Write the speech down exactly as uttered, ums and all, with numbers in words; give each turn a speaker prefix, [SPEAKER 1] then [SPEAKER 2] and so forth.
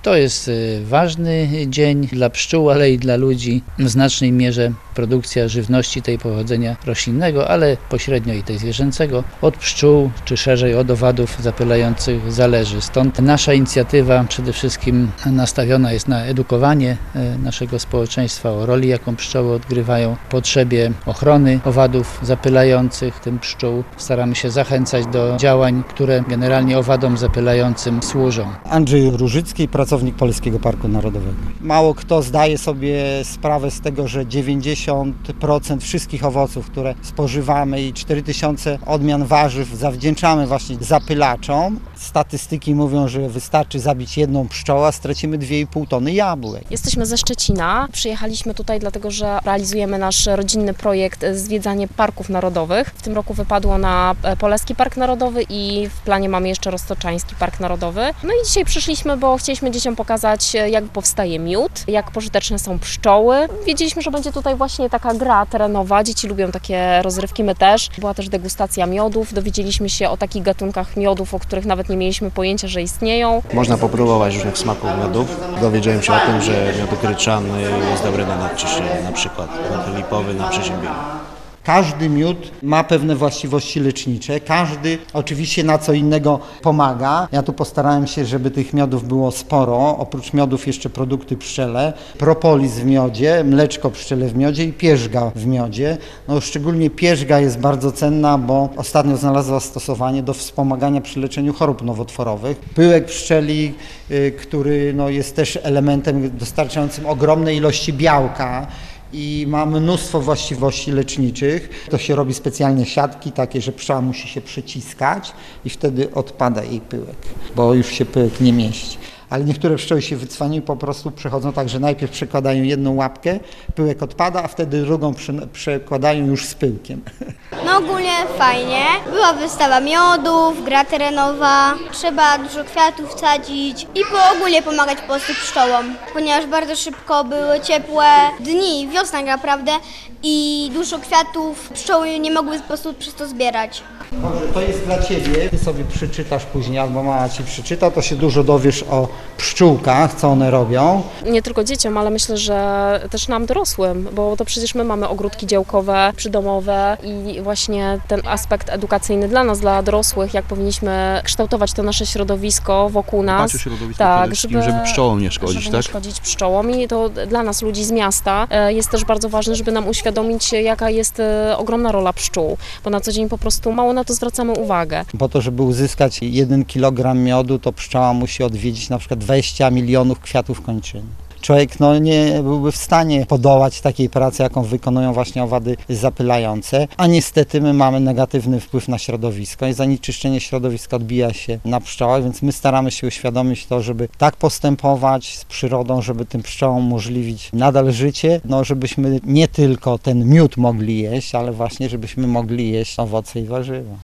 [SPEAKER 1] To jest ważny dzień dla pszczół, ale i dla ludzi. W znacznej mierze produkcja żywności tej pochodzenia roślinnego, ale pośrednio i tej zwierzęcego od pszczół, czy szerzej od owadów zapylających zależy. Stąd nasza inicjatywa przede wszystkim nastawiona jest na edukowanie naszego społeczeństwa o roli, jaką pszczoły odgrywają, potrzebie ochrony owadów zapylających, tym pszczół. Staramy się zachęcać do działań, które generalnie owadom zapylającym służą.
[SPEAKER 2] Andrzej Różycki, pracownik Polskiego Parku Narodowego. Mało kto zdaje sobie sprawę z tego, że dziewięćdziesiąt procent wszystkich owoców, które spożywamy i cztery tysiące odmian warzyw zawdzięczamy właśnie zapylaczom. Statystyki mówią, że wystarczy zabić jedną pszczołę, a stracimy dwie i pół tony jabłek.
[SPEAKER 3] Jesteśmy ze Szczecina. Przyjechaliśmy tutaj dlatego, że realizujemy nasz rodzinny projekt zwiedzanie parków narodowych. W tym roku wypadło na Poleski Park Narodowy i w planie mamy jeszcze Roztoczański Park Narodowy. No i dzisiaj przyszliśmy, bo chcieliśmy dzieciom pokazać, jak powstaje miód, jak pożyteczne są pszczoły. Wiedzieliśmy, że będzie tutaj właśnie taka gra terenowa. Dzieci lubią takie rozrywki, my też. Była też degustacja miodów. Dowiedzieliśmy się o takich gatunkach miodów, o których nawet nie mieliśmy pojęcia, że istnieją.
[SPEAKER 4] Można popróbować różnych smaków miodów. Dowiedziałem się o tym, że miód gryczany jest dobry na nadciśnienie, na przykład miód lipowy na przeziębienie.
[SPEAKER 2] Każdy miód ma pewne właściwości lecznicze, każdy oczywiście na co innego pomaga. Ja tu postarałem się, żeby tych miodów było sporo. Oprócz miodów jeszcze produkty pszczele, propolis w miodzie, mleczko pszczele w miodzie i pierzga w miodzie. No, szczególnie pierzga jest bardzo cenna, bo ostatnio znalazła stosowanie do wspomagania przy leczeniu chorób nowotworowych. Pyłek pszczeli, y, który no, jest też elementem dostarczającym ogromne ilości białka i ma mnóstwo właściwości leczniczych. To się robi specjalnie siatki takie, że pszczoła musi się przyciskać i wtedy odpada jej pyłek, bo już się pyłek nie mieści. Ale niektóre pszczoły się wycwaniają i po prostu przechodzą tak, że najpierw przekładają jedną łapkę, pyłek odpada, a wtedy drugą przekładają już z pyłkiem.
[SPEAKER 5] No ogólnie fajnie. Była wystawa miodów, gra terenowa, trzeba dużo kwiatów sadzić i po ogólnie pomagać po prostu pszczołom, ponieważ bardzo szybko były ciepłe dni, wiosna naprawdę i dużo kwiatów pszczoły nie mogły po prostu przez to zbierać.
[SPEAKER 2] Dobrze, to jest dla Ciebie, Ty sobie przeczytasz później, albo mama Ci przeczyta, to się dużo dowiesz o pszczółkach, co one robią.
[SPEAKER 3] Nie tylko dzieciom, ale myślę, że też nam dorosłym, bo to przecież my mamy ogródki działkowe, przydomowe i właśnie ten aspekt edukacyjny dla nas, dla dorosłych, jak powinniśmy kształtować to nasze środowisko wokół nas.
[SPEAKER 6] Dbać o środowisko
[SPEAKER 3] tak,
[SPEAKER 6] żeby, żeby pszczołom nie szkodzić,
[SPEAKER 3] żeby
[SPEAKER 6] tak?
[SPEAKER 3] nie szkodzić pszczołom i to dla nas, ludzi z miasta, jest też bardzo ważne, żeby nam uświadomić, jaka jest ogromna rola pszczół, bo na co dzień po prostu mało na to zwracamy uwagę.
[SPEAKER 2] Po to, żeby uzyskać jeden kilogram miodu, to pszczoła musi odwiedzić na przykład dwadzieścia milionów kwiatów kończyn. Człowiek no, nie byłby w stanie podołać takiej pracy, jaką wykonują właśnie owady zapylające, a niestety my mamy negatywny wpływ na środowisko i zanieczyszczenie środowiska odbija się na pszczołach, więc my staramy się uświadomić to, żeby tak postępować z przyrodą, żeby tym pszczołom umożliwić nadal życie, no żebyśmy nie tylko ten miód mogli jeść, ale właśnie żebyśmy mogli jeść owoce i warzywa.